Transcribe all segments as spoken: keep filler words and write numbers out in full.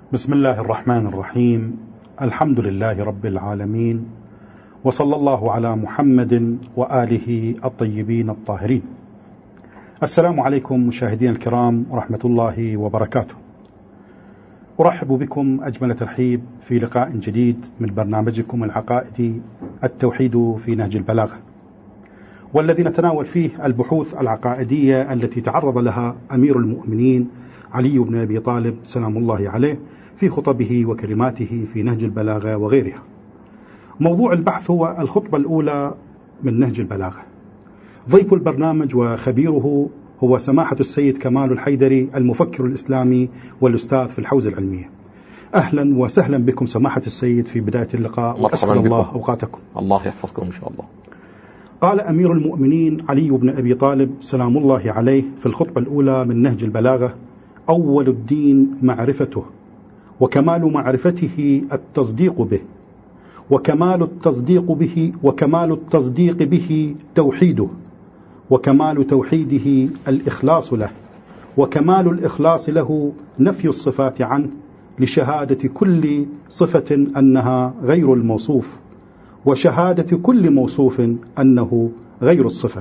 بسم الله الرحمن الرحيم. الحمد لله رب العالمين، وصلى الله على محمد وآله الطيبين الطاهرين. السلام عليكم مشاهدينا الكرام ورحمة الله وبركاته. أرحب بكم أجمل ترحيب في لقاء جديد من برنامجكم العقائدي التوحيد في نهج البلاغة، والذي نتناول فيه البحوث العقائدية التي تعرض لها أمير المؤمنين علي بن أبي طالب سلام الله عليه في خطبه وكلماته في نهج البلاغة وغيرها. موضوع البحث هو الخطبة الأولى من نهج البلاغة. ضيف البرنامج وخبيره هو سماحة السيد كمال الحيدري، المفكر الإسلامي والأستاذ في الحوزة العلمية. أهلا وسهلا بكم سماحة السيد في بداية اللقاء، وأسعد الله أوقاتكم. الله يحفظكم إن شاء الله. قال أمير المؤمنين علي بن أبي طالب سلام الله عليه في الخطبة الأولى من نهج البلاغة: أول الدين معرفته، وكمال معرفته التصديق به، وكمال التصديق به وكمال التصديق به توحيده، وكمال توحيده الإخلاص له، وكمال الإخلاص له نفي الصفات عنه لشهادة كل صفة أنها غير الموصوف، وشهادة كل موصوف أنه غير الصفة.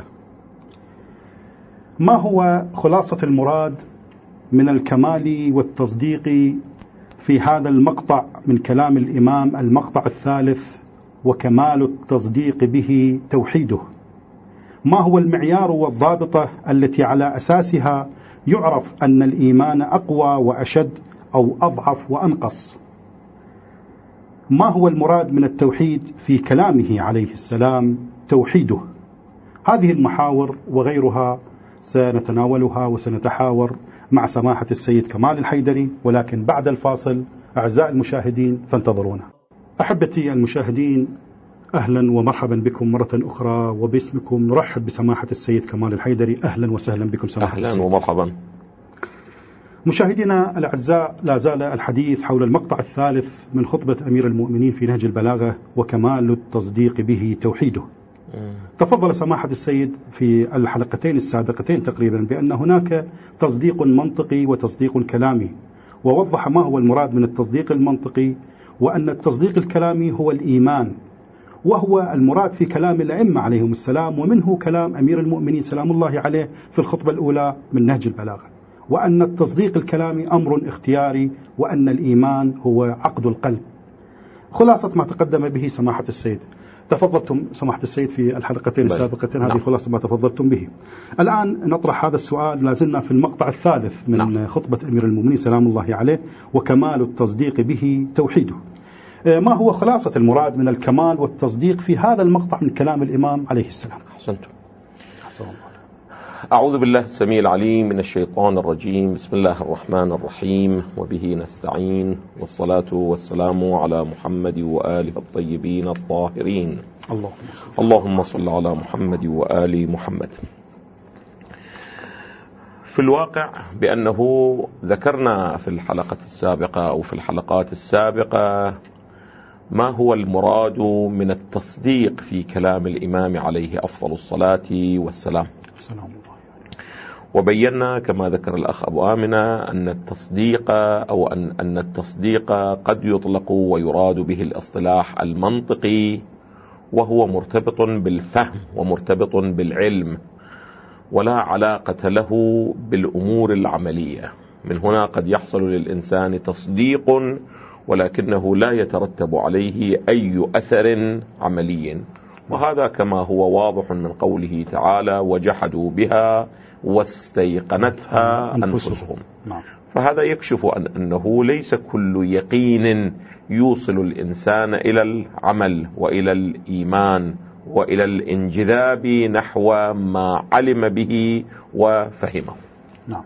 ما هو خلاصة المراد من الكمال والتصديق في هذا المقطع من كلام الإمام، المقطع الثالث: وكمال التصديق به توحيده؟ ما هو المعيار والضابطة التي على أساسها يعرف أن الإيمان أقوى وأشد أو أضعف وأنقص؟ ما هو المراد من التوحيد في كلامه عليه السلام توحيده؟ هذه المحاور وغيرها سنتناولها وسنتحاور مع سماحة السيد كمال الحيدري، ولكن بعد الفاصل. أعزائي المشاهدين فانتظرونا. أحبتي المشاهدين، أهلا ومرحبا بكم مرة أخرى، وباسمكم نرحب بسماحة السيد كمال الحيدري. أهلا وسهلا بكم سماحة أهلا السيد. ومرحبا. مشاهدينا الأعزاء، لا زال الحديث حول المقطع الثالث من خطبة أمير المؤمنين في نهج البلاغة: وكمال التصديق به توحيده. تفضل سماحة السيد في الحلقتين السابقتين تقريبا بأن هناك تصديق منطقي وتصديق كلامي، ووضح ما هو المراد من التصديق المنطقي، وأن التصديق الكلامي هو الإيمان، وهو المراد في كلام الأئمة عليهم السلام، ومنه كلام أمير المؤمنين سلام الله عليه في الخطبة الأولى من نهج البلاغة، وأن التصديق الكلامي أمر اختياري، وأن الإيمان هو عقد القلب. خلاصة ما تقدم به سماحة السيد. تفضلتم سماحة السيد في الحلقتين السابقتين، هذه خلاصة ما تفضلتم به. الآن نطرح هذا السؤال، لازلنا في المقطع الثالث من نعم. خطبة أمير المؤمنين سلام الله عليه: وكمال التصديق به توحيده. ما هو خلاصة المراد من الكمال والتصديق في هذا المقطع من كلام الإمام عليه السلام؟ أحسنتم. أعوذ بالله السميع العليم من الشيطان الرجيم. بسم الله الرحمن الرحيم، وبه نستعين، والصلاة والسلام على محمد وآله الطيبين الطاهرين. اللهم اللهم صل على محمد وآل محمد. في الواقع بأنه ذكرنا في الحلقة السابقة أو في الحلقات السابقة ما هو المراد من التصديق في كلام الإمام عليه أفضل الصلاة والسلام. السلام الله. وبينا كما ذكر الأخ أبو آمنة أن التصديق أو أن أن التصديق قد يطلق ويراد به الاصطلاح المنطقي، وهو مرتبط بالفهم ومرتبط بالعلم، ولا علاقة له بالأمور العملية. من هنا قد يحصل للإنسان تصديق ولكنه لا يترتب عليه أي أثر عملي، وهذا كما هو واضح من قوله تعالى: وجحدوا بها واستيقنتها أنفسهم. فهذا يكشف أن أنه ليس كل يقين يوصل الإنسان إلى العمل وإلى الإيمان وإلى الانجذاب نحو ما علم به وفهمه. نعم.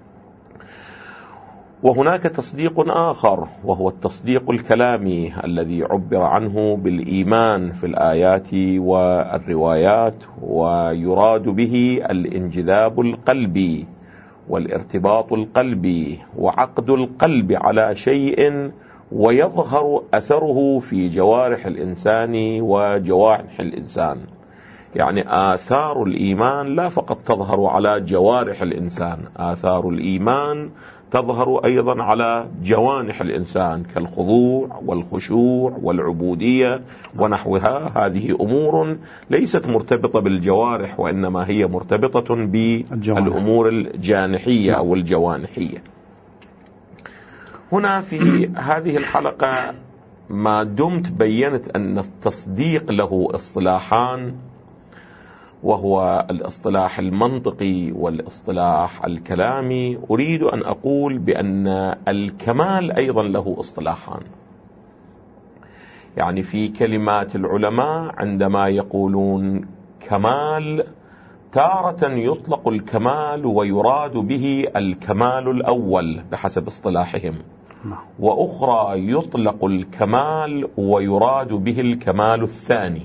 وهناك تصديق آخر، وهو التصديق الكلامي الذي عبر عنه بالإيمان في الآيات والروايات، ويراد به الانجذاب القلبي والارتباط القلبي وعقد القلب على شيء، ويظهر أثره في جوارح الإنسان وجوارح الإنسان. يعني آثار الإيمان لا فقط تظهر على جوارح الإنسان، آثار الإيمان تظهر أيضا على جوانح الإنسان كالخضوع والخشوع والعبودية ونحوها. هذه أمور ليست مرتبطة بالجوارح، وإنما هي مرتبطة بالأمور الجانحية أو الجوانحية. هنا في هذه الحلقة ما دمت بينت أن التصديق له اصطلاحان، وهو الاصطلاح المنطقي والاصطلاح الكلامي، أريد أن أقول بأن الكمال أيضا له اصطلاحان. يعني في كلمات العلماء عندما يقولون كمال، تارة يطلق الكمال ويراد به الكمال الأول بحسب اصطلاحهم، وأخرى يطلق الكمال ويراد به الكمال الثاني.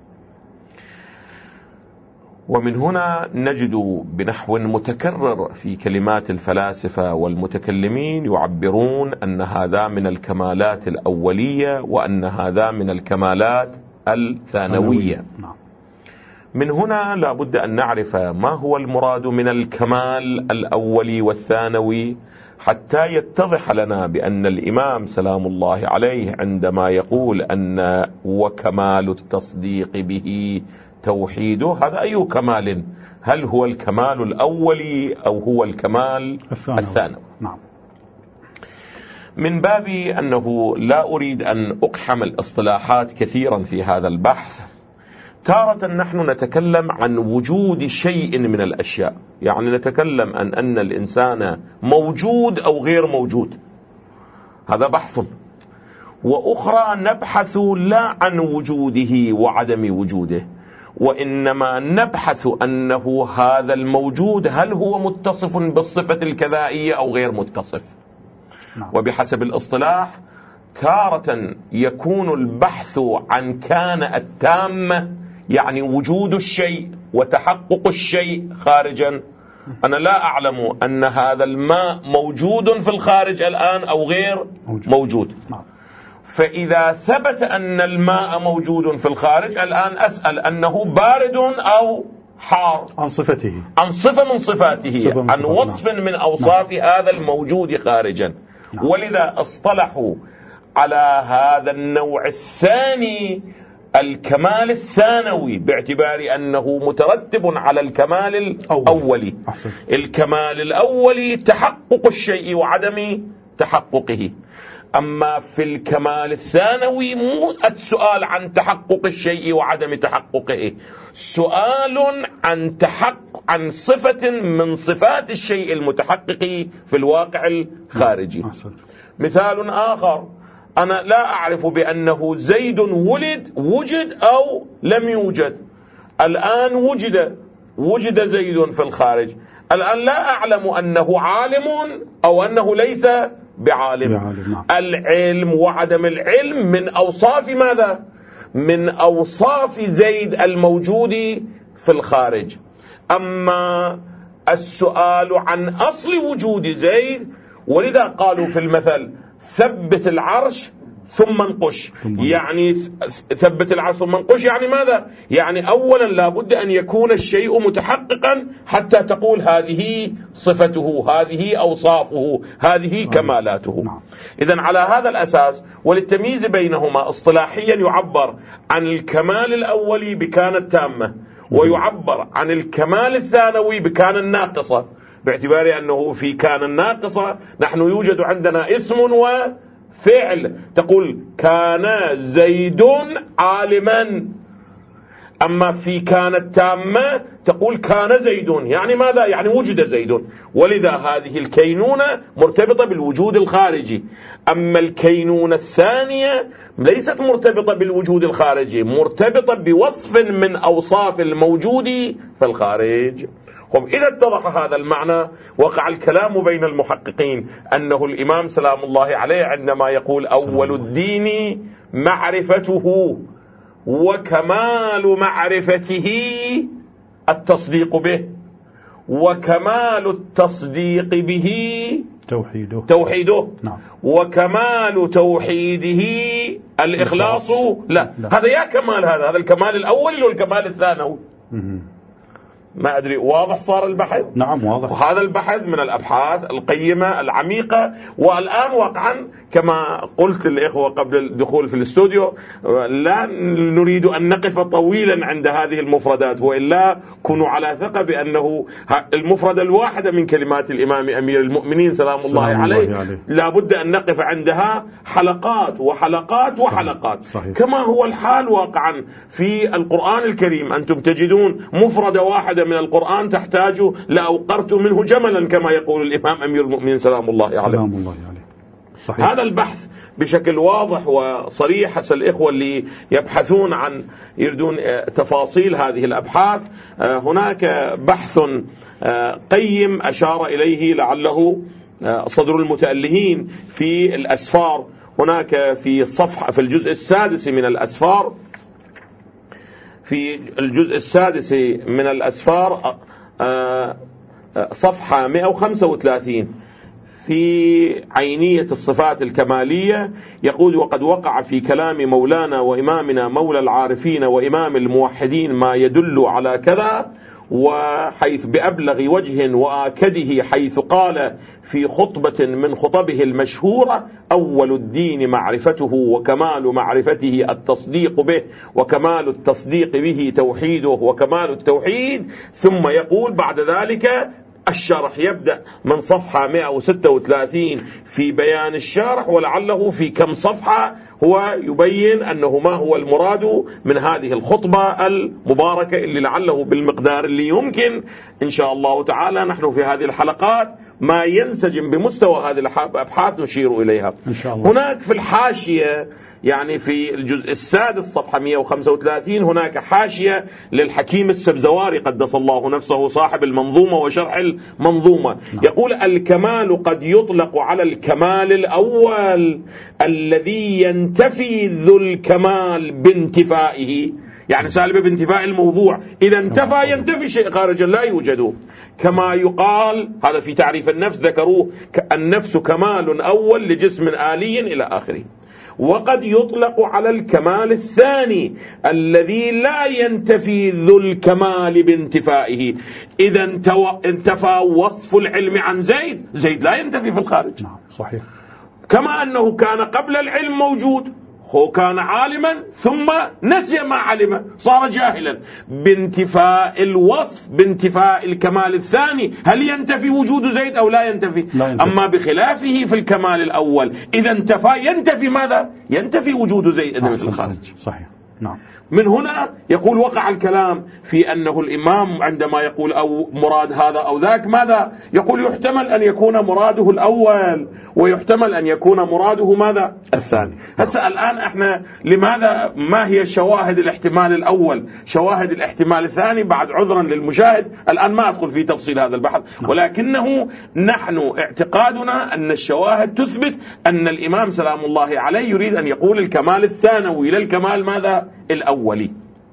ومن هنا نجد بنحو متكرر في كلمات الفلاسفة والمتكلمين يعبرون أن هذا من الكمالات الأولية وأن هذا من الكمالات الثانوية. من هنا لا بد أن نعرف ما هو المراد من الكمال الأولي والثانوي، حتى يتضح لنا بأن الإمام سلام الله عليه عندما يقول أن وكمال التصديق به توحيده، هذا أي كمال؟ هل هو الكمال الأولي أو هو الكمال الثانوي؟ الثانوي. نعم. من باب أنه لا أريد أن أقحم الاصطلاحات كثيرا في هذا البحث، تارة نحن نتكلم عن وجود شيء من الأشياء، يعني نتكلم عن أن الإنسان موجود أو غير موجود، هذا بحث. وأخرى نبحث لا عن وجوده وعدم وجوده، وإنما نبحث أنه هذا الموجود هل هو متصف بالصفة الكذائية أو غير متصف. وبحسب الاصطلاح تارة يكون البحث عن كان التامة، يعني وجود الشيء وتحقق الشيء خارجا. أنا لا أعلم أن هذا الماء موجود في الخارج الآن أو غير موجود. فإذا ثبت أن الماء موجود في الخارج الآن، أسأل أنه بارد أو حار، عن صفته، عن صفة من صفاته، عن وصف من أوصاف هذا الموجود خارجا. ولذا اصطلحوا على هذا النوع الثاني الكمال الثانوي، باعتبار أنه مترتب على الكمال الأولي. الكمال الأولي تحقق الشيء وعدم تحققه، أما في الكمال الثانوي مو السؤال عن تحقق الشيء وعدم تحققه، سؤال عن تحقق عن صفة من صفات الشيء المتحقق في الواقع الخارجي. مثال آخر، أنا لا أعرف بأنه زيد ولد وجد أو لم يوجد. الآن وجد وجد زيد في الخارج، الآن لا أعلم أنه عالم أو أنه ليس بعالم. بعالم. العلم وعدم العلم من أوصاف ماذا؟ من أوصاف زيد الموجود في الخارج. أما السؤال عن أصل وجود زيد، ولذا قالوا في المثل ثبت العرش ثم انقش، يعني ثبت العرش ثم انقش يعني ماذا؟ يعني أولا لابد أن يكون الشيء متحققا حتى تقول هذه صفته، هذه أوصافه، هذه كمالاته. إذن على هذا الأساس وللتمييز بينهما اصطلاحيا يعبر عن الكمال الأولي بكان التامة، ويعبر عن الكمال الثانوي بكان الناقصة، باعتبار أنه في كان الناقصة نحن يوجد عندنا اسم وفعل، تقول كان زيد عالما. أما في كان التامة تقول كان زيد، يعني ماذا؟ يعني وجد زيد. ولذا هذه الكينونة مرتبطة بالوجود الخارجي. أما الكينونة الثانية ليست مرتبطة بالوجود الخارجي، مرتبطة بوصف من أوصاف الموجود في الخارج. إذا اتضح هذا المعنى، وقع الكلام بين المحققين أنه الإمام سلام الله عليه عندما يقول أول الدين معرفته وكمال معرفته التصديق به، وكمال التصديق به توحيده, توحيده. نعم. وكمال توحيده الإخلاص لا. لا. هذا يا كمال، هذا هذا الكمال الأول والكمال الثانوي. ما أدري واضح صار البحث؟ نعم واضح. وهذا البحث من الأبحاث القيمة العميقة. والآن واقعا كما قلت الإخوة قبل الدخول في الاستوديو لا نريد أن نقف طويلا عند هذه المفردات، وإلا كونوا على ثقة بأنه المفردة الواحدة من كلمات الإمام أمير المؤمنين سلام الله عليه لا بد أن نقف عندها حلقات وحلقات وحلقات. صحيح. كما هو الحال واقعا في القرآن الكريم، أنتم تجدون مفردة واحدة من القرآن تحتاج لأوقرت منه جملا كما يقول الإمام أمير المؤمنين سلام الله عليه. سلام الله عليه. صحيح. هذا البحث بشكل واضح وصريح. حتى الإخوة اللي يبحثون عن يريدون تفاصيل هذه الأبحاث، هناك بحث قيم أشار إليه لعله صدر المتألهين في الأسفار. هناك في صفحة في الجزء السادس من الأسفار، في الجزء السادس من الأسفار صفحة مئة وخمسة وثلاثين في عينية الصفات الكمالية يقول: وقد وقع في كلام مولانا وإمامنا مولى العارفين وإمام الموحدين ما يدل على كذا، وحيث بأبلغ وجه وآكده حيث قال في خطبة من خطبه المشهورة: أول الدين معرفته وكمال معرفته التصديق به وكمال التصديق به توحيده وكمال التوحيد. ثم يقول بعد ذلك الشرح يبدأ من صفحة مئة وستة وثلاثين في بيان الشرح، ولعله في كم صفحة هو يبين أنه ما هو المراد من هذه الخطبة المباركة اللي لعله بالمقدار اللي يمكن إن شاء الله تعالى نحن في هذه الحلقات ما ينسجم بمستوى هذه الأبحاث نشير إليها إن شاء الله. هناك في الحاشية يعني في الجزء السادس صفحة مئة وخمسة وثلاثين هناك حاشية للحكيم السبزواري قدس الله نفسه صاحب المنظومة وشرح المنظومة. يقول: الكمال قد يطلق على الكمال الأول الذي ينتفي ذو الكمال بانتفائه، يعني سالب بانتفاء الموضوع، إذا انتفى ينتفي شيء خارجا لا يوجد. كما يقال هذا في تعريف النفس ذكروه: النفس كمال أول لجسم آلي إلى آخره. وقد يطلق على الكمال الثاني الذي لا ينتفي ذو الكمال بانتفائه، إذا انتفى وصف العلم عن زيد، زيد لا ينتفي في الخارج. نعم صحيح. كما أنه كان قبل العلم موجود، هو كان عالما ثم نسي ما علم صار جاهلا. بانتفاء الوصف بانتفاء الكمال الثاني هل ينتفي وجود زيد أو لا ينتفي؟ لا ينتفي. أما بخلافه في الكمال الأول إذا انتفى ينتفي ماذا؟ ينتفي وجود زيد في الخارج. صحيح. نعم. من هنا يقول وقع الكلام في أنه الإمام عندما يقول أو مراد هذا أو ذاك ماذا؟ يقول يحتمل أن يكون مراده الأول ويحتمل أن يكون مراده ماذا؟ الثاني. هسه الآن احنا لماذا ما هي شواهد الاحتمال الأول شواهد الاحتمال الثاني؟ بعد عذرا للمشاهد الآن ما أدخل في تفصيل هذا البحث، ولكنه نحن اعتقادنا أن الشواهد تثبت أن الإمام سلام الله عليه يريد أن يقول الكمال الثانوي للكمال ماذا؟ الأولي.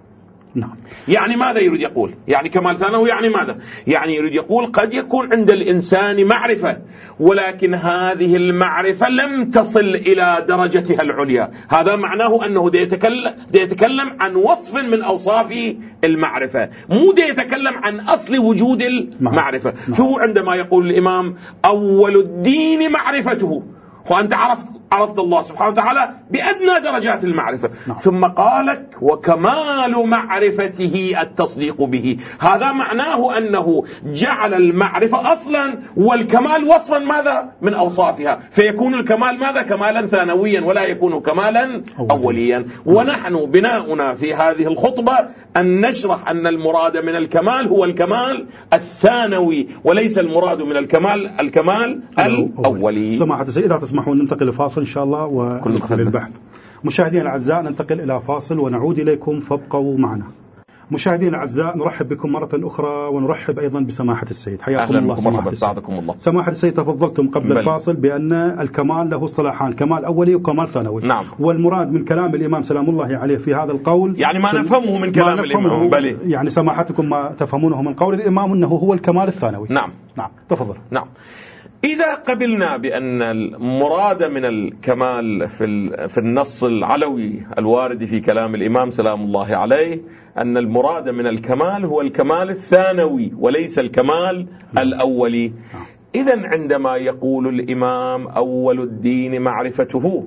نعم. يعني ماذا يريد يقول؟ يعني كمال ثانوي يعني ماذا؟ يعني يريد يقول قد يكون عند الإنسان معرفة، ولكن هذه المعرفة لم تصل إلى درجتها العليا. هذا معناه أنه دي يتكلم, دي يتكلم عن وصف من أوصاف المعرفة، مو دي يتكلم عن أصل وجود المعرفة. نعم. شو عندما يقول الإمام أول الدين معرفته، وأنت عرفت عرفت الله سبحانه وتعالى بأدنى درجات المعرفة. نعم. ثم قالك وكمال معرفته التصديق به، هذا معناه أنه جعل المعرفة أصلا والكمال وصفا ماذا؟ من أوصافها، فيكون الكمال ماذا؟ كمالا ثانويا ولا يكون كمالا أوليا. ونحن بناؤنا في هذه الخطبة أن نشرح أن المراد من الكمال هو الكمال الثانوي وليس المراد من الكمال الكمال الأولي. سماحة السيد إذا تسمحون ننتقل لفاصل إن شاء الله وندخل البحث. مشاهدينا الأعزاء ننتقل إلى فاصل ونعود إليكم فابقوا معنا. مشاهدينا الأعزاء نرحب بكم مرة أخرى ونرحب أيضا بسماحة السيد. حياكم الله سماحة السيد. الله. سماحة السيد تفضلتم قبل بل. الفاصل بأن الكمال له اصطلاحان، كمال أولي وكمال ثانوي. نعم. والمراد من كلام الإمام سلام الله عليه في هذا القول يعني ما نفهمه من كلام الإمام، بل يعني سماحتكم ما تفهمونه من قول الإمام أنه هو الكمال الثانوي. نعم. نعم تفضل. نعم. إذا قبلنا بأن المراد من الكمال في في النص العلوي الوارد في كلام الإمام سلام الله عليه أن المراد من الكمال هو الكمال الثانوي وليس الكمال الأولي، إذن عندما يقول الإمام أول الدين معرفته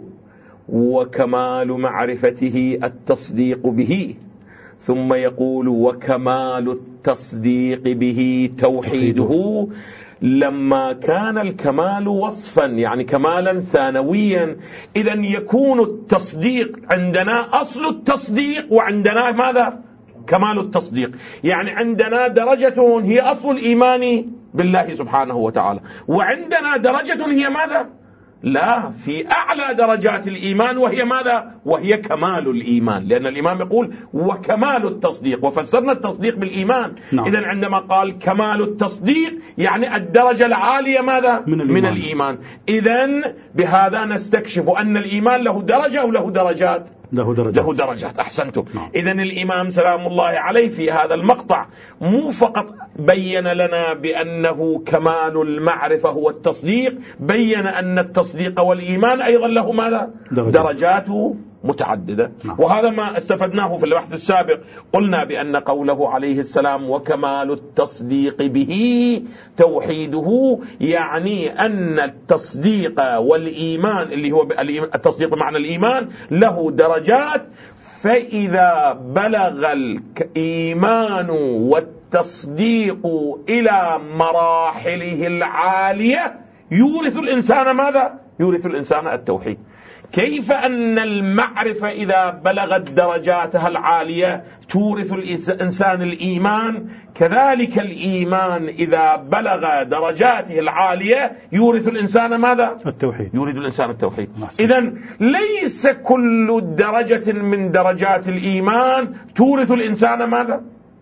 وكمال معرفته التصديق به، ثم يقول وكمال التصديق به توحيده، لما كان الكمال وصفا يعني كمالا ثانويا، إذن يكون التصديق عندنا أصل التصديق وعندنا ماذا؟ كمال التصديق. يعني عندنا درجة هي أصل الإيمان بالله سبحانه وتعالى، وعندنا درجة هي ماذا؟ لا، في أعلى درجات الإيمان وهي ماذا؟ وهي كمال الإيمان، لأن الإمام يقول وكمال التصديق، وفسرنا التصديق بالإيمان. نعم. إذن عندما قال كمال التصديق يعني الدرجة العالية ماذا؟ من الإيمان, من الإيمان. إذن بهذا نستكشف أن الإيمان له درجة أو له درجات؟ له درجات. له درجات. أحسنتم. نعم. إذن الإمام سلام الله عليه في هذا المقطع مو فقط بين لنا بأنه كمال المعرفة هو التصديق، بين أن التصديق والإيمان أيضا له ماذا؟ درجات, درجات متعددة. نعم. وهذا ما استفدناه في البحث السابق. قلنا بأن قوله عليه السلام وكمال التصديق به توحيده، يعني أن التصديق والإيمان اللي هو التصديق بمعنى الإيمان له درجات، فإذا بلغ الإيمان والتصديق إلى مراحله العالية يورث الإنسان ماذا؟ يورث الإنسان التوحيد. كيف أن المعرفة إذا بلغت درجاتها العالية تورث الإنسان الإيمان، كذلك الإيمان إذا بلغ درجاته العالية يورث الإنسان ماذا؟ التوحيد. يورث الإنسان التوحيد. إذن ليس كل درجة من درجات الإيمان تورث الإنسان ماذا؟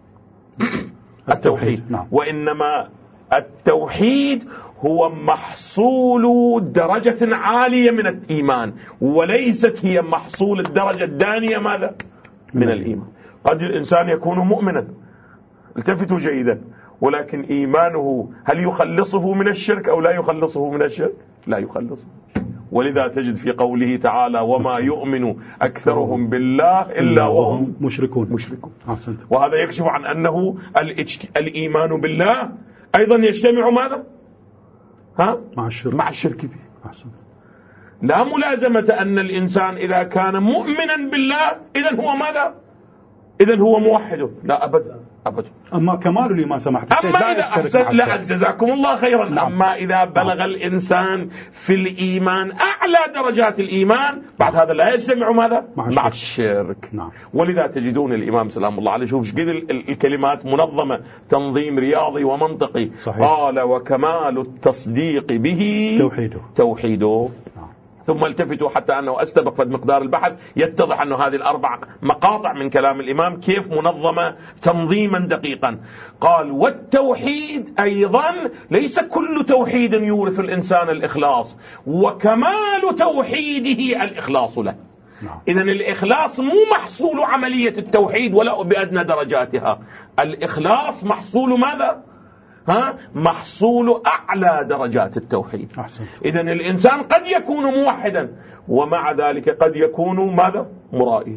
التوحيد. نعم. وإنما التوحيد هو محصول درجة عالية من الإيمان، وليست هي محصول الدرجة الدانية ماذا؟ من الإيمان. قد الإنسان يكون مؤمنا، التفتوا جيدا، ولكن إيمانه هل يخلصه من الشرك أو لا يخلصه من الشرك؟ لا يخلصه. ولذا تجد في قوله تعالى وما يؤمن أكثرهم بالله إلا وهم مشركون. مشركون. وهذا يكشف عن أنه الإيمان بالله أيضا يجتمع ماذا؟ ها؟ مع الشرك. مع الشرك به. أحسن. لا ملازمة أن الإنسان إذا كان مؤمنا بالله إذن هو ماذا؟ إذن هو موحد. لا أبدا أبدا. أما كمال الإيمان سمحت السيد أما إذا أحسن لا جزاكم الله خيرا. نعم. أما إذا بلغ نعم. الإنسان في الإيمان أعلى درجات الإيمان، بعد هذا لا يجتمع ماذا؟ مع الشرك, مع الشرك. نعم. ولذا تجدون الإمام سلام الله عليه شوف قد الكلمات منظمة، تنظيم رياضي ومنطقي. صحيح. قال وكمال التصديق به توحيده. توحيده. نعم. ثم التفتوا حتى أنه أستبق في مقدار البحث يتضح أنه هذه الأربع مقاطع من كلام الإمام كيف منظمة تنظيما دقيقا. قال والتوحيد أيضا ليس كل توحيد يورث الإنسان الإخلاص، وكمال توحيده الإخلاص له. إذن الإخلاص مو محصول عملية التوحيد ولا بأدنى درجاتها، الإخلاص محصول ماذا؟ ها؟ محصول أعلى درجات التوحيد. إذن الإنسان قد يكون موحدا ومع ذلك قد يكون ماذا؟ مرائيا.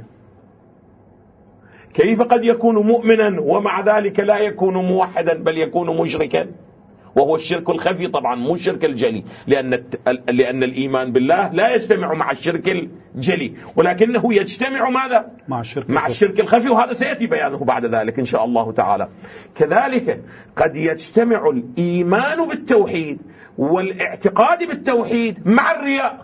كيف قد يكون مؤمنا ومع ذلك لا يكون موحدا بل يكون مشركا؟ وهو الشرك الخفي طبعا مو الشرك الجلي، لأن لأن الإيمان بالله لا يجتمع مع الشرك الجلي، ولكنه يجتمع ماذا؟ مع الشرك مع الشرك الخفي، وهذا سيأتي بيانه بعد ذلك إن شاء الله تعالى. كذلك قد يجتمع الإيمان بالتوحيد والاعتقاد بالتوحيد مع الرياء.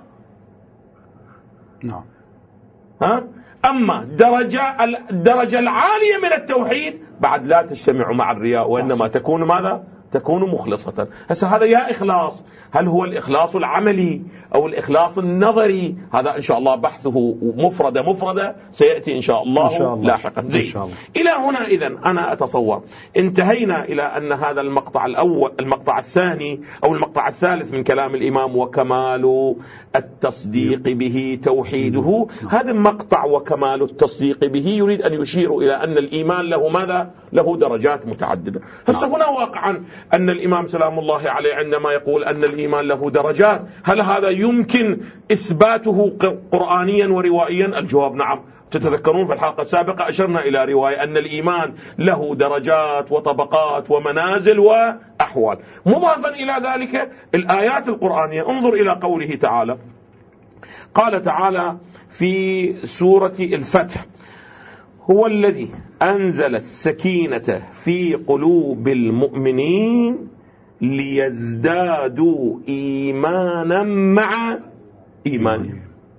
نعم. ها؟ أما درجة الدرجة العالية من التوحيد بعد لا تجتمع مع الرياء، وإنما تكون ماذا؟ تكون مخلصة. هسه هذا يا إخلاص، هل هو الإخلاص العملي أو الإخلاص النظري؟ هذا إن شاء الله بحثه مفردة مفردة سيأتي إن شاء الله, إن شاء الله. لاحقا. إن شاء الله. إلى هنا إذن أنا أتصور انتهينا إلى أن هذا المقطع الأول المقطع الثاني أو المقطع الثالث من كلام الإمام وكمال التصديق به توحيده. هذا مقطع وكمال التصديق به يريد أن يشير إلى أن الإيمان له ماذا؟ له درجات متعددة. هسه هنا واقعا أن الإمام سلام الله عليه عندما يقول أن الإيمان له درجات، هل هذا يمكن إثباته قرآنيا وروائيا؟ الجواب نعم. تتذكرون في الحلقة السابقة أشرنا إلى رواية أن الإيمان له درجات وطبقات ومنازل وأحوال. مضافا إلى ذلك الآيات القرآنية، انظر إلى قوله تعالى، قال تعالى في سورة الفتح: هو الذي أنزل السكينة في قلوب المؤمنين ليزدادوا إيمانا مع إيمانهم.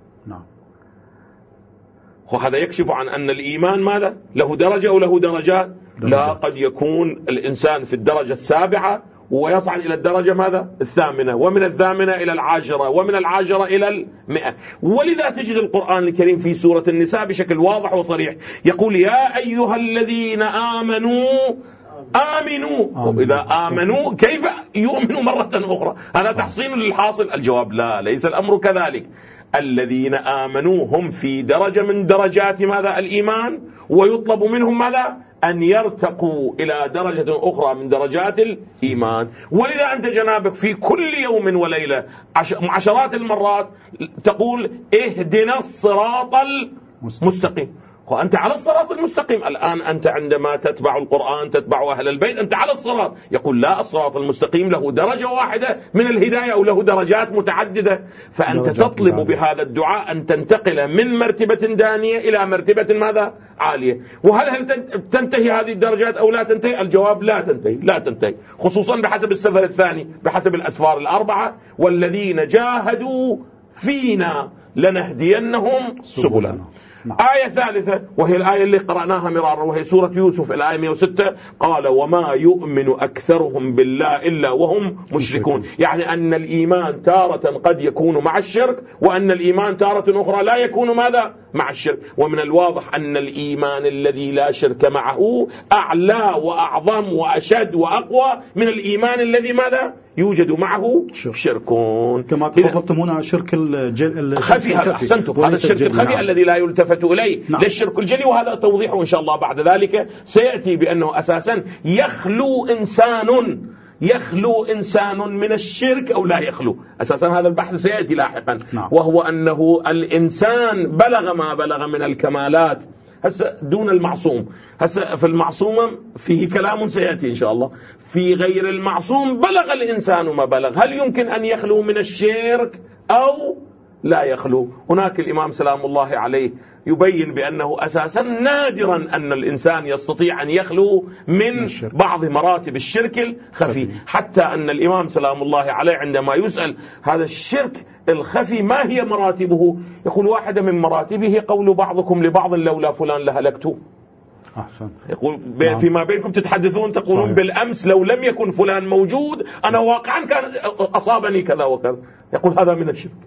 وهذا يكشف عن أن الإيمان ماذا؟ له درجة أو له درجات؟ لا، قد يكون الإنسان في الدرجة السابعة ويصعد إلى الدرجة ماذا؟ الثامنة، ومن الثامنة إلى العاشرة، ومن العاشرة إلى المئة. ولذا تجد القرآن الكريم في سورة النساء بشكل واضح وصريح يقول: يا أيها الذين آمنوا آمنوا. وإذا آمنوا كيف يؤمنوا مرة أخرى؟ هذا تحصين للحاصل؟ الجواب لا، ليس الأمر كذلك. الذين آمنوا هم في درجة من درجات ماذا؟ الإيمان، ويطلب منهم ماذا؟ أن يرتقوا إلى درجة أخرى من درجات الإيمان. ولذا أنت جنابك في كل يوم وليلة عشرات المرات تقول: اهدنا الصراط المستقيم. وأنت على الصراط المستقيم. الآن أنت عندما تتبع القرآن، تتبع أهل البيت، أنت على الصراط. يقول: لا، الصراط المستقيم له درجة واحدة من الهداية أو له درجات متعددة. فأنت تطلب بهذا الدعاء أن تنتقل من مرتبة دانية إلى مرتبة ماذا؟ عالية. وهل هل تنتهي هذه الدرجات أو لا تنتهي؟ الجواب لا تنتهي، لا تنتهي، خصوصا بحسب السفر الثاني، بحسب الأسفار الأربعة: والذين جاهدوا فينا لنهدينهم سبلنا. آية ثالثة وهي الآية اللي قرأناها مرارا، وهي سورة يوسف الآية مئة وستة: قال: وما يؤمن أكثرهم بالله إلا وهم مشركون. يعني أن الإيمان تارة قد يكون مع الشرك، وأن الإيمان تارة أخرى لا يكون ماذا؟ مع الشرك. ومن الواضح أن الإيمان الذي لا شرك معه أعلى وأعظم وأشد وأقوى من الإيمان الذي ماذا؟ يوجد معه شركون. كما تفضلتم هنا شرك الخفي. هذا أحسنتم، هذا الشرك الخفي نعم. الذي لا يلتفت إليه نعم. للشرك الجلي، وهذا توضيحه إن شاء الله بعد ذلك سيأتي، بأنه أساسا يخلو إنسان يخلو إنسان من الشرك أو لا يخلو. أساسا هذا البحث سيأتي لاحقا نعم. وهو أنه الإنسان بلغ ما بلغ من الكمالات هسه دون المعصوم. هسه في المعصوم فيه كلام سيأتي إن شاء الله. في غير المعصوم بلغ الإنسان ما بلغ، هل يمكن أن يخلو من الشرك أو لا يخلو؟ هناك الإمام سلام الله عليه يبين بأنه أساسا نادرا أن الإنسان يستطيع أن يخلو من بعض مراتب الشرك الخفي، حتى أن الإمام سلام الله عليه عندما يسأل هذا الشرك الخفي ما هي مراتبه، يقول: واحدة من مراتبه قول بعضكم لبعض لولا فلان لهلكت. أحسنت. يقول فيما بينكم تتحدثون تقولون صحيح. بالأمس لو لم يكن فلان موجود أنا واقعا كان أصابني كذا وكذا. يقول هذا من الشرك.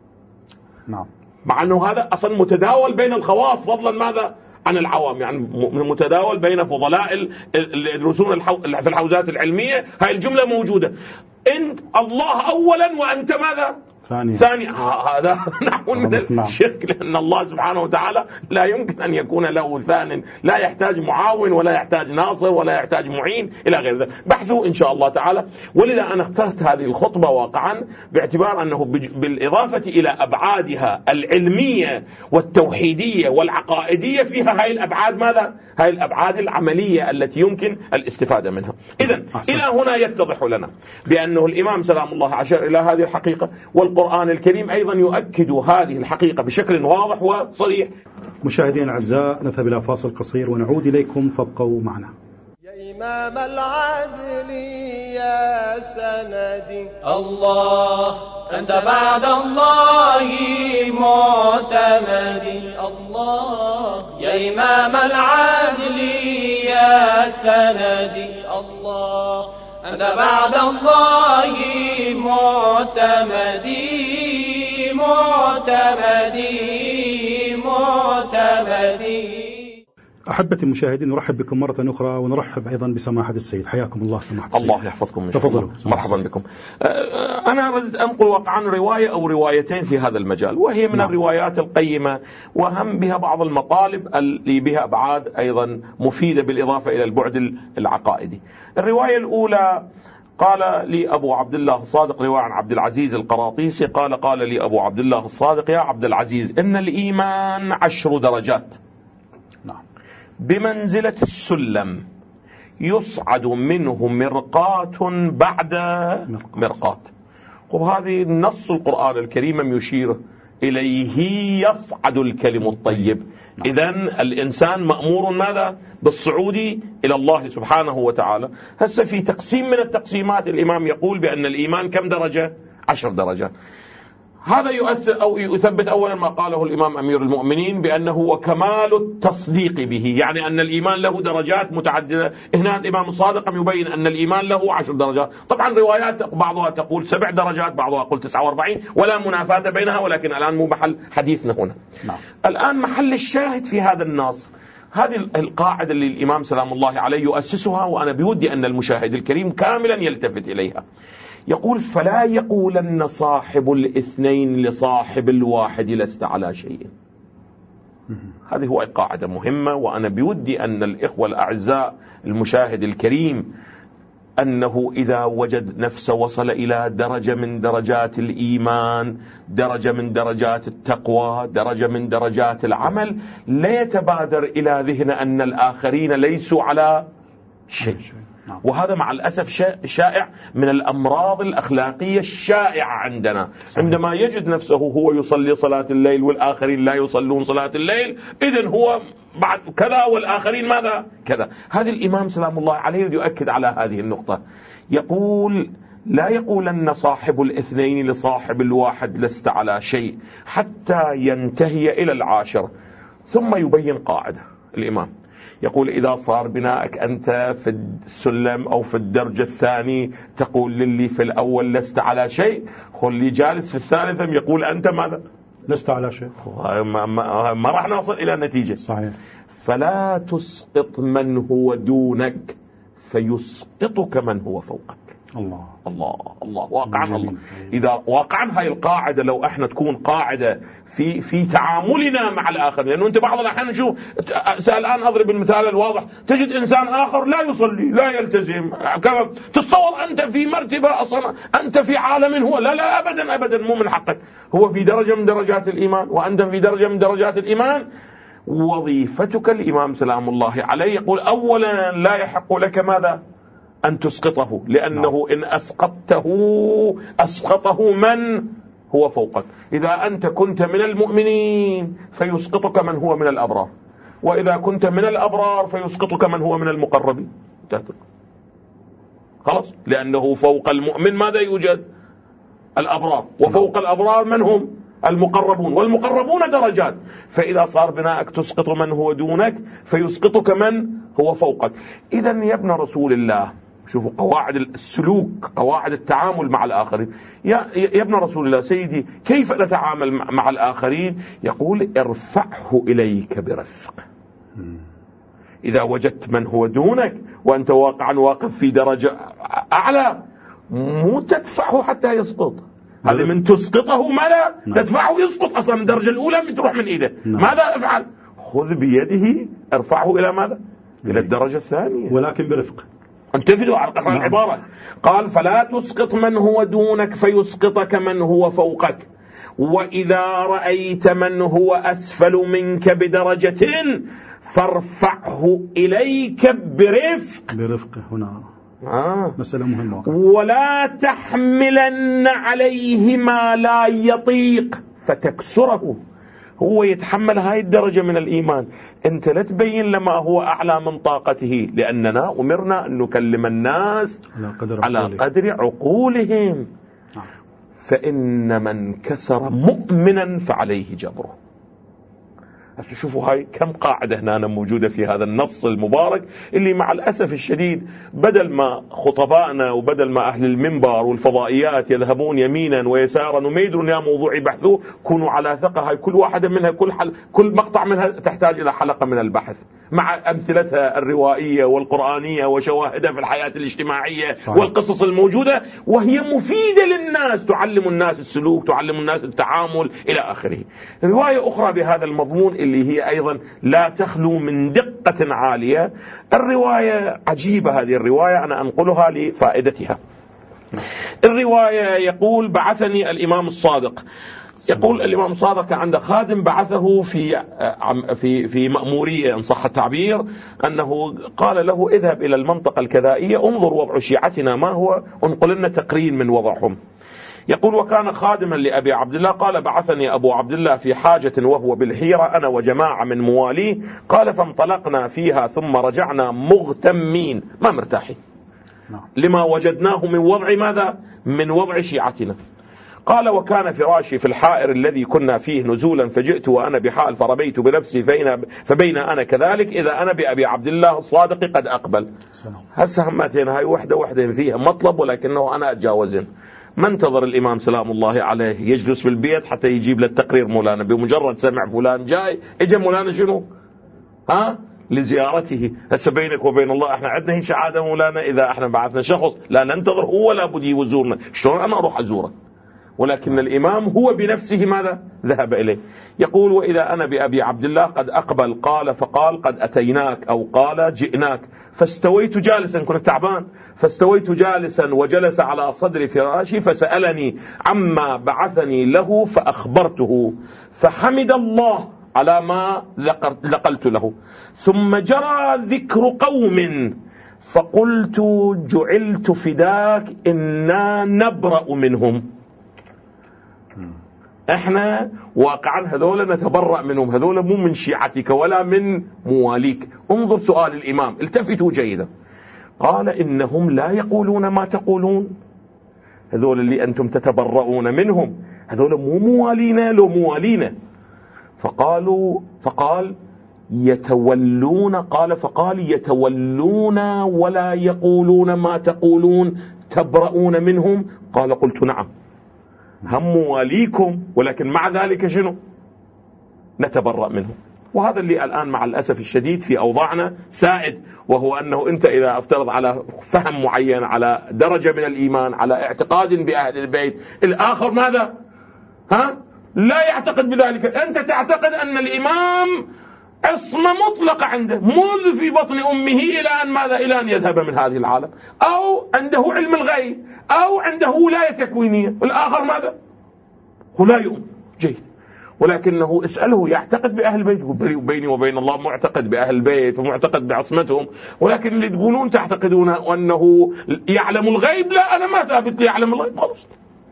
نعم. مع أنه هذا أصلا متداول بين الخواص فضلا ماذا عن العوام، يعني متداول بين فضلاء اللي يدرسون في الحوزات العلمية. هاي الجملة موجودة: أنت الله أولا وأنت ماذا؟ ثاني. ثاني. هذا نحو من الشرك، لأن الله سبحانه وتعالى لا يمكن أن يكون له ثان، لا يحتاج معاون ولا يحتاج ناصر ولا يحتاج معين إلى غير ذلك. بحثوا إن شاء الله تعالى. ولذا أنا اخترت هذه الخطبة واقعا باعتبار أنه بالإضافة إلى أبعادها العلمية والتوحيدية والعقائدية فيها هاي الأبعاد ماذا؟ هاي الأبعاد العملية التي يمكن الاستفادة منها. إذن إلى هنا يتضح لنا بأنه الإمام سلام الله أشار إلى هذه الحقيقة، والقرآن الكريم أيضا يؤكد هذه الحقيقة بشكل واضح وصريح. مشاهدينا الأعزاء، نذهب إلى فاصل قصير ونعود إليكم، فابقوا معنا. يا إمام العدل يا سندي الله، أنت بعد الله معتمدي الله. يا إمام العدل يا سندي الله، أنت بعد الله معتمدي معتمدي معتمدي. أحبتي المشاهدين، نرحب بكم مرة أخرى، ونرحب أيضا بسماحة السيد. حياكم الله سماحة السيد. الله يحفظكم. تفضلوا. مرحبا بكم. أنا أريد أنقل واقعا رواية أو روايتين في هذا المجال، وهي من نعم. الروايات القيمة، وهم بها بعض المطالب اللي بها أبعاد أيضا مفيدة بالإضافة إلى البعد العقائدي. الرواية الأولى قال لي أبو عبد الله الصادق، رواية عن عبد العزيز القراطيسي قال قال لي أبو عبد الله الصادق: يا عبد العزيز، إن الإيمان عشر درجات بمنزلة السلم يصعد منه مرقاة بعد مرقاة. وهذه النص القرآن الكريم يشير إليه، يصعد الكلم الطيب. إذن الإنسان مأمور ماذا؟ بالصعود إلى الله سبحانه وتعالى. هسه في تقسيم من التقسيمات الإمام يقول بأن الإيمان كم درجة؟ عشر درجات. هذا يؤثر أو يثبت أولا ما قاله الإمام أمير المؤمنين بأنه وكمال التصديق به، يعني أن الإيمان له درجات متعددة. هنا الإمام الصادق يبين أن الإيمان له عشر درجات. طبعا روايات بعضها تقول سبع درجات، بعضها تقول تسعة وأربعين، ولا منافاة بينها، ولكن الآن مو محل حديثنا هنا. نعم. الآن محل الشاهد في هذا النص هذه القاعدة اللي الإمام سلام الله عليه يؤسسها، وأنا بودي أن المشاهد الكريم كاملا يلتفت إليها. يقول: فلا يقولن صاحب الاثنين لصاحب الواحد لست على شيء. هذه هو قاعدة مهمة، وأنا بودي أن الإخوة الأعزاء المشاهد الكريم أنه إذا وجد نفسه وصل إلى درجة من درجات الإيمان، درجة من درجات التقوى، درجة من درجات العمل، لا يتبادر إلى ذهن أن الآخرين ليسوا على شيء. وهذا مع الأسف شائع من الأمراض الأخلاقية الشائعة عندنا. عندما يجد نفسه هو يصلي صلاة الليل والآخرين لا يصلون صلاة الليل، إذن هو بعد كذا والآخرين ماذا كذا. هذا الإمام سلام الله عليه يؤكد على هذه النقطة. يقول: لا يقولن صاحب الاثنين لصاحب الواحد لست على شيء حتى ينتهي إلى العاشر. ثم يبين قاعدة الإمام، يقول: إذا صار بناءك أنت في السلم أو في الدرجة الثاني تقول للي في الأول لست على شيء، خلي جالس في الثالث يقول أنت ماذا؟ لست على شيء. ما, ما, ما راح نوصل إلى نتيجة. صحيح. فلا تسقط من هو دونك فيسقطك من هو فوقك. الله الله الله واقعا الله. إذا واقعا هاي القاعدة لو احنا تكون قاعدة في في تعاملنا مع الآخر، لأنه أنت بعض الأحيان نشوف، الآن أضرب المثال الواضح، تجد إنسان آخر لا يصلي لا يلتزم كذا، تتصور أنت في مرتبة أصلا، أنت في عالم هو لا لا أبدا أبدا مو من حقك، هو في درجة من درجات الإيمان وأنت في درجة من درجات الإيمان. وظيفتك الإمام سلام الله عليه يقول: أولا لا يحق لك ماذا؟ أن تسقطه، لأنه إن أسقطته أسقطه من هو فوقك. إذا أنت كنت من المؤمنين فيسقطك من هو من الأبرار، وإذا كنت من الأبرار فيسقطك من هو من المقربين. خلاص، لأنه فوق المؤمن ماذا يوجد؟ الأبرار، وفوق الأبرار من هم؟ المقربون، والمقربون درجات. فإذا صار بناءك تسقط من هو دونك فيسقطك من هو فوقك. إذن يا ابن رسول الله، شوفوا قواعد السلوك، قواعد التعامل مع الآخرين. يا, يا ابن رسول الله سيدي، كيف نتعامل مع الآخرين؟ يقول: ارفعه إليك برفق. إذا وجدت من هو دونك وأنت واقعا واقف في درجة أعلى، مو تدفعه حتى يسقط، هذا من تسقطه ماذا؟ تدفعه يسقط أصلا من الدرجة الأولى من تروح من إيده. ماذا أفعل؟ خذ بيده ارفعه إلى ماذا؟ إلى الدرجة الثانية، ولكن برفق. انتفدوا على قرآن العبارة. قال: فلا تسقط من هو دونك فيسقطك من هو فوقك، وإذا رأيت من هو أسفل منك بدرجة فارفعه إليك برفق. برفق هنا آه. مسألة مهمة. ولا تحملن عليه ما لا يطيق فتكسره. هو يتحمل هاي الدرجة من الإيمان، أنت لا تبين لما هو أعلى من طاقته، لأننا أمرنا أن نكلم الناس على قدر, على قدر عقولهم. فإن من كسر مؤمنا فعليه جبره. شوفوا هاي كم قاعدة هنا موجودة في هذا النص المبارك، اللي مع الأسف الشديد بدل ما خطبائنا وبدل ما أهل المنبر والفضائيات يذهبون يمينا ويسارا وما يدرون يا موضوع يبحثوه، كونوا على ثقة. هاي كل واحدة منها، كل حل كل مقطع منها تحتاج إلى حلقة من البحث، مع أمثلتها الروائية والقرآنية وشواهدها في الحياة الاجتماعية. صحيح. والقصص الموجودة، وهي مفيدة للناس، تعلم الناس السلوك، تعلم الناس التعامل إلى آخره. رواية أخرى بهذا المضمون اللي هي أيضا لا تخلو من دقة عالية. الرواية عجيبة، هذه الرواية أنا أنقلها لفائدتها. الرواية يقول بعثني الإمام الصادق. يقول الإمام الصادق كان عنده خادم بعثه في في في مأمورية إن صح التعبير، أنه قال له اذهب إلى المنطقة الكذائية انظر وضع شيعتنا ما هو، انقل لنا تقرير من وضعهم. يقول وكان خادما لأبي عبد الله، قال بعثني أبو عبد الله في حاجة وهو بالحيرة أنا وجماعة من مواليه، قال فانطلقنا فيها ثم رجعنا مغتمين ما مرتاحين لما وجدناه من وضع ماذا؟ من وضع شيعتنا. قال وكان فراشي في الحائر الذي كنا فيه نزولا، فجئت وأنا بحال فربيت بنفسي فبين, فبين أنا كذلك إذا أنا بأبي عبد الله الصادق قد أقبل. هسه همتين هاي وحدة وحدة فيها مطلب، ولكنه أنا أتجاوزن. ما انتظر الإمام سلام الله عليه يجلس بالبيت حتى يجيب للتقرير مولانا، بمجرد سمع فلان جاي اجى مولانا شنو ها لزيارته. هسه بينك وبين الله احنا عندنا هي شهاده مولانا، اذا احنا بعثنا شخص لا ننتظر هو لا بد يزورنا، شلون انا اروح ازوره؟ ولكن الإمام هو بنفسه ماذا؟ ذهب إليه. يقول وإذا أنا بأبي عبد الله قد أقبل، قال فقال قد أتيناك أو قال جئناك، فاستويت جالسا، كنت تعبان، فاستويت جالسا وجلس على صدر فراشي فسألني عما بعثني له فأخبرته، فحمد الله على ما ذكرت له، ثم جرى ذكر قوم فقلت جعلت فداك إنا نبرأ منهم. احنا واقعا هذول نتبرأ منهم، هذول مو من شيعتك ولا من مواليك. انظر سؤال الإمام، التفتوا جيدا. قال إنهم لا يقولون ما تقولون، هذول اللي أنتم تتبرؤون منهم هذول مو موالينا لو موالينا. فقالوا فقال يتولون، قال فقال يتولون ولا يقولون ما تقولون تبرؤون منهم. قال قلت نعم هم مواليكم، ولكن مع ذلك شنو نتبرأ منهم. وهذا اللي الآن مع الأسف الشديد في أوضاعنا سائد، وهو أنه أنت إذا افترض على فهم معين، على درجة من الإيمان، على اعتقاد بأهل البيت، الآخر ماذا ها لا يعتقد بذلك، أنت تعتقد أن الإمام عصمة مطلقة عنده منذ في بطن أمه إلى أن ماذا إلى أن يذهب من هذه العالم، أو عنده علم الغيب، أو عنده ولاية تكوينية. والآخر ماذا هو لا يؤمن. جيد، ولكنه اسأله يعتقد بأهل البيت، وبيني وبين الله معتقد بأهل البيت ومعتقد بعصمتهم، ولكن اللي تقولون تعتقدون أنه يعلم الغيب، لا أنا ما ثابت لي يعلم الغيب خلص.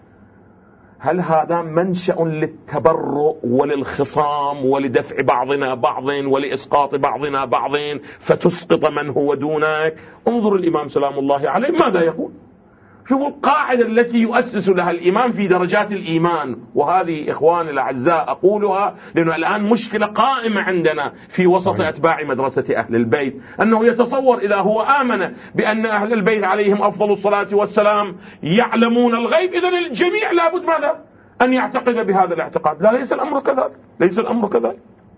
هل هذا منشأ للتبرؤ وللخصام ولدفع بعضنا بعض ولإسقاط بعضنا بعض فتسقط من هو دونك؟ انظر الإمام سلام الله عليه ماذا يقول. شوفوا القاعدة التي يؤسس لها الإمام في درجات الإيمان، وهذه إخواني الأعزاء أقولها لأنه الآن مشكلة قائمة عندنا في وسط صحيح. أتباع مدرسة أهل البيت، أنه يتصور إذا هو آمن بأن أهل البيت عليهم أفضل الصلاة والسلام يعلمون الغيب، إذن الجميع لابد ماذا أن يعتقد بهذا الاعتقاد. لا، ليس الأمر كذلك، ليس الأمر كذلك.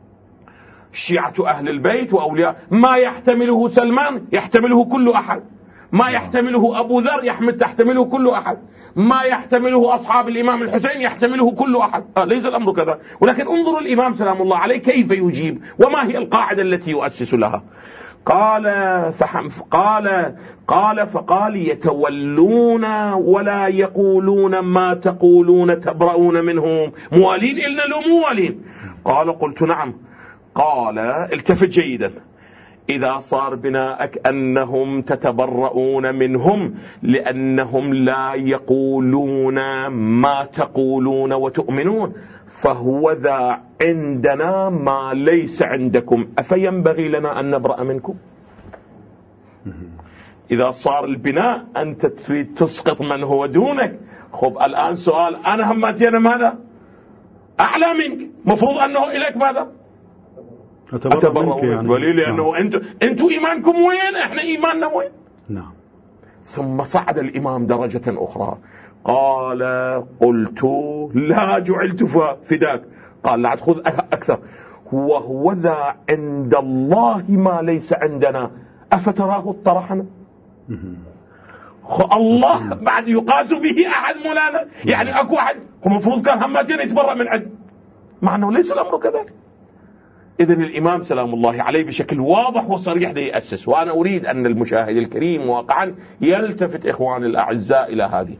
شيعة أهل البيت وأولياء ما يحتمله سلمان يحتمله كل أحد، ما يحتمله أبو ذر يحمل تحتمله كل أحد، ما يحتمله أصحاب الإمام الحسين يحتمله كل أحد. آه ليس الأمر كذا. ولكن انظروا الإمام سلام الله عليه كيف يجيب، وما هي القاعدة التي يؤسس لها. قال فحم قال قال فقال يتولون ولا يقولون ما تقولون تبرؤون منهم، موالين إلنا لو موالين. قال قلت نعم. قال التفت جيدا، إذا صار بناءك أنهم تتبرؤون منهم لأنهم لا يقولون ما تقولون وتؤمنون، فهو ذا عندنا ما ليس عندكم، أفينبغي لنا أن نبرأ منكم؟ إذا صار البناء أنت تريد تسقط من هو دونك، خب الآن سؤال، أنا همتي أنا ماذا أعلى منك، مفروض أنه إليك ماذا أتبرأ يعني. ولي لأنه نعم. أنتوا أنتوا إيمانكم وين، إحنا إيماننا وين. نعم. ثم صعد الإمام درجة أخرى، قال قلت لا جعلت فداك. قال لا تأخذ أكثر، وهو ذا عند الله ما ليس عندنا، أفتراه اطرحنا؟ الله بعد يقاس به أحد مولانا، يعني أكو أحد هو مفروض كان همتين يتبرأ من عند، مع أنه ليس الأمر كذلك. إذن الإمام سلام الله عليه بشكل واضح وصريح ده يأسس. وأنا أريد أن المشاهد الكريم واقعا يلتفت إخواني الأعزاء إلى هذه.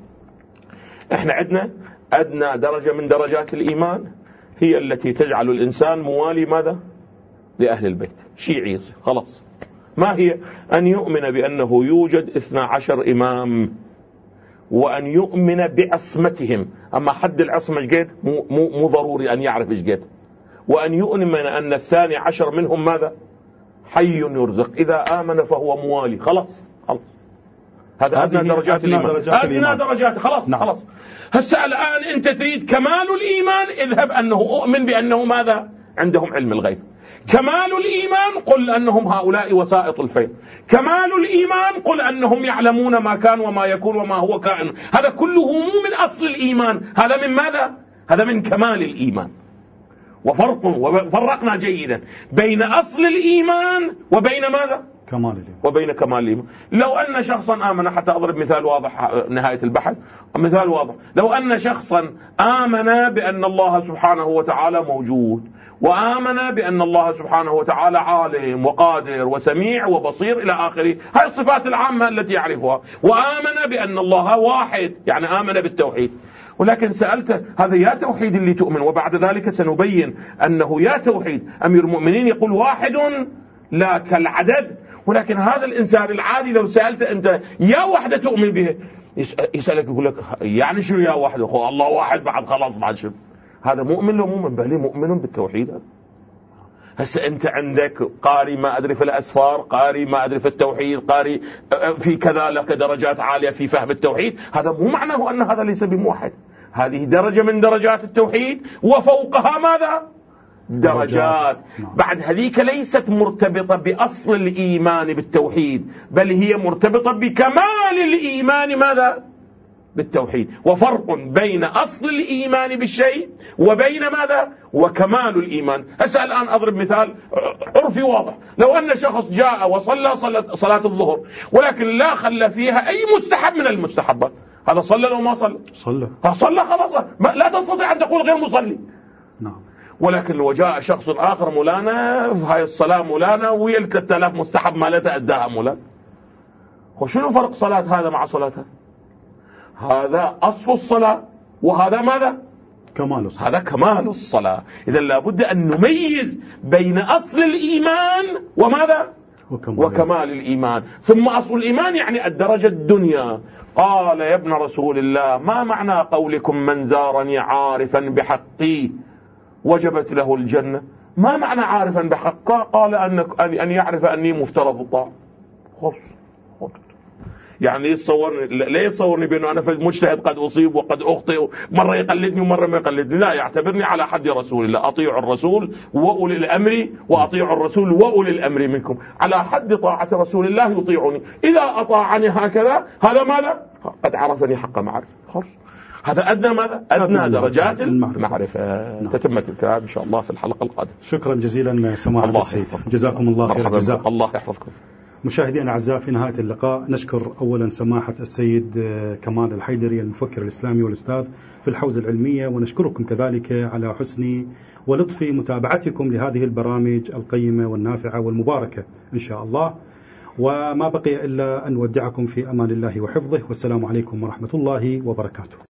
إحنا عندنا أدنى درجة من درجات الإيمان هي التي تجعل الإنسان موالي ماذا؟ لأهل البيت، شيعي خلاص. ما هي؟ أن يؤمن بأنه يوجد اثنا عشر إمام، وأن يؤمن بعصمتهم. أما حد العصمة جيد مو, مو, مو ضروري أن يعرف إيش جيد. وأن يؤمن أن الثاني عشر منهم ماذا؟ حي يرزق، إذا آمن فهو موالي. خلاص خلاص، هذا أدنى درجات الإيمان، أدنى درجات. خلاص نعم. خلاص. هسه الآن أنت تريد كمال الإيمان، اذهب أنه أؤمن بأنه ماذا؟ عندهم علم الغيب. كمال الإيمان قل أنهم هؤلاء وسائط الفيض. كمال الإيمان قل أنهم يعلمون ما كان وما يكون وما هو كائن. هذا كله مو من أصل الإيمان، هذا من ماذا؟ هذا من كمال الإيمان. وفرق، وفرقنا جيدا بين أصل الإيمان وبين ماذا؟ كمال الإيمان. وبين كمال الإيمان. لو أن شخصا آمن، حتى أضرب مثال واضح نهاية البحث، مثال واضح. لو أن شخصا آمن بأن الله سبحانه وتعالى موجود، وآمن بأن الله سبحانه وتعالى عالم وقادر وسميع وبصير إلى آخره، هاي الصفات العامة التي يعرفها، وآمن بأن الله واحد، يعني آمن بالتوحيد. ولكن سألت هذا يا توحيد اللي تؤمن، وبعد ذلك سنبين أنه يا توحيد. أمير المؤمنين يقول واحد لا كالعدد. ولكن هذا الإنسان العادي لو سألت أنت يا وحدة تؤمن به، يسألك يقول لك يعني شو يا وحدة؟ الله واحد بعد خلاص بعد شو؟ هذا مؤمن لو مؤمن بل مؤمن بالتوحيد. هسه أنت عندك قاري ما أدري في الأسفار، قاري ما أدري في التوحيد، قاري في كذا لك درجات عالية في فهم التوحيد. هذا مو معناه أن هذا ليس بموحد. هذه درجة من درجات التوحيد، وفوقها ماذا؟ درجات. بعد هذيك ليست مرتبطة بأصل الإيمان بالتوحيد، بل هي مرتبطة بكمال الإيمان ماذا؟ بالتوحيد. وفرق بين أصل الإيمان بالشيء وبين ماذا؟ وكمال الإيمان. هسه الآن أضرب مثال عرفي واضح. لو أن شخص جاء وصلى صلاة الظهر، ولكن لا خلى فيها أي مستحب من المستحبات، هذا صلى لو ما صلى؟ صلى. صلى خلاص، لا تستطيع أن تقول غير مصلي. نعم. ولكن لو جاء شخص آخر مولانا هاي الصلاة مولانا ويا ثلاثة آلاف مستحب ما لا تأداها مولانا، وشنو فرق صلاة هذا مع صلاة هذا؟ هذا أصل الصلاة وهذا ماذا؟ كمال الصلاة. هذا كمال الصلاة. إذا لابد أن نميز بين أصل الإيمان وماذا؟ وكمال, وكمال الإيمان. ثم أصل الإيمان يعني الدرجة الدنيا. قال يا ابن رسول الله ما معنى قولكم من زارني عارفا بحقي وجبت له الجنة؟ ما معنى عارفا بحقه؟ قال أن يعرف أني مفترض الطاعة. خلص. يعني يتصورني، لا يتصورني بأنه أنا في المجتهد قد أصيب وقد أخطئ، مرة يقلدني ومرة ما يقلدني. لا، يعتبرني على حد رسول الله. أطيعوا الرسول وأولي الأمر، وأطيعوا الرسول وأولي الأمر منكم. على حد طاعة رسول الله يطيعني. إذا أطاعني هكذا هذا ماذا؟ قد عرفني حق معرفة. خلص. هذا أدنى ماذا؟ أدنى درجات المعرفة. تتمة الكلام إن شاء الله في الحلقة القادمة. شكرا جزيلا سماحة السيد، جزاكم الله خير الجزاء. الله يحفظكم. مشاهدينا الأعزاء، في نهاية اللقاء نشكر أولا سماحة السيد كمال الحيدري المفكر الإسلامي والأستاذ في الحوزة العلمية، ونشكركم كذلك على حسن ولطف متابعتكم لهذه البرامج القيمة والنافعة والمباركة إن شاء الله. وما بقي إلا أن نودعكم في أمان الله وحفظه، والسلام عليكم ورحمة الله وبركاته.